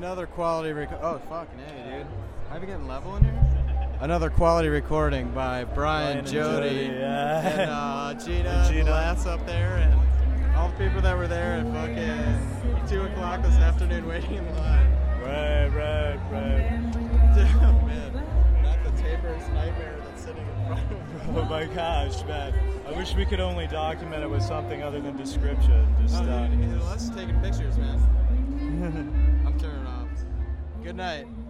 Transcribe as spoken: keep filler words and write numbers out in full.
Another quality record. Oh, fucking A, dude. Am I getting level in here? Another quality recording by Brian, Brian Jody, and, Jody, yeah. and uh, Gina, and Gina. and Lass up there, and all the people that were there at fucking two o'clock this afternoon waiting in line. Right, right, right. Oh, man. Not the taper's nightmare that's sitting in front of me. Oh my gosh, man. I wish we could only document it with something other than description. Just, Oh, uh, dude, Les is taking pictures, man. I'm turning off. Good night.